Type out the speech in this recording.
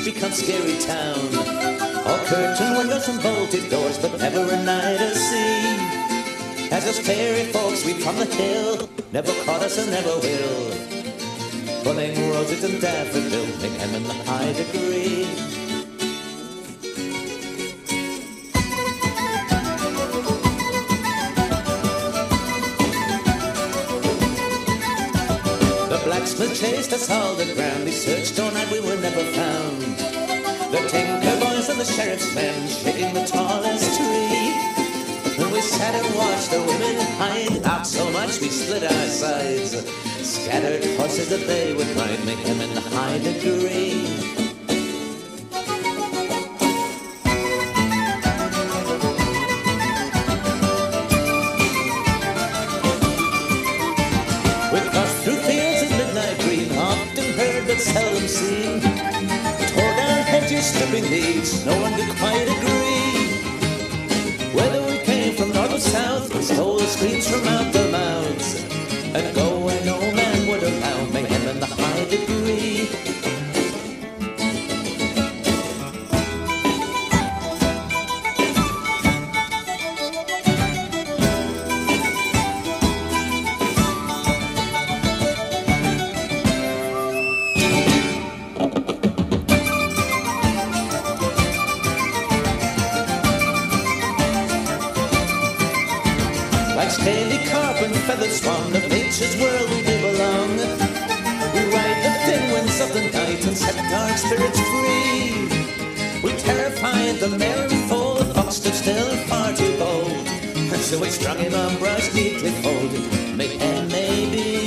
become scary town. All curtain windows and bolted doors, but never a night at sea. As us fairy folks, we from the hill, never caught us and never will. Pulling roses and daffodils, make them in the high degree. Blacksmith chased us all the ground. We searched all night, we were never found. The tinker boys and the sheriff's men shaking the tallest tree. And we sat and watched the women hide out so much we split our sides. Scattered horses that they would ride, make them in the high degree. Seldom seen, tore down hedges, stripping leaves, no one could quite agree whether we came from north or south. We stole the streets from out their mouths and go where no man would allow, make him in the high degree. Like scaly carp and feathered swan, of nature's world we do belong. We ride the thin winds of the night and set dark spirits free. We terrified the mare and foal, the fox stood still and far too bold, and so we strung him on brush neatly folded, make and maybe.